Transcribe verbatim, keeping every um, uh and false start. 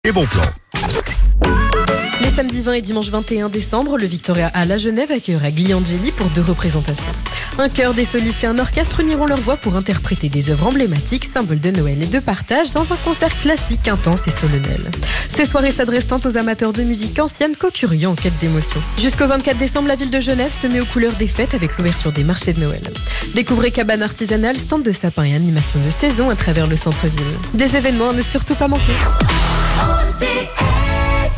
et bon plan. Les samedis vingt et dimanche vingt et un décembre, le Victoria Hall à Genève accueillera Gli Angeli pour deux représentations. Un chœur, des solistes et un orchestre uniront leur voix pour interpréter des œuvres emblématiques, symboles de Noël et de partage dans un concert classique, intense et solennel. Ces soirées s'adressent tant aux amateurs de musique ancienne qu'aux curieux en quête d'émotion. Jusqu'au vingt-quatre décembre, la ville de Genève se met aux couleurs des fêtes avec l'ouverture des marchés de Noël. Découvrez cabanes artisanales, stands de sapins et animations de saison à travers le centre-ville. Des événements à ne surtout pas manquer. O D S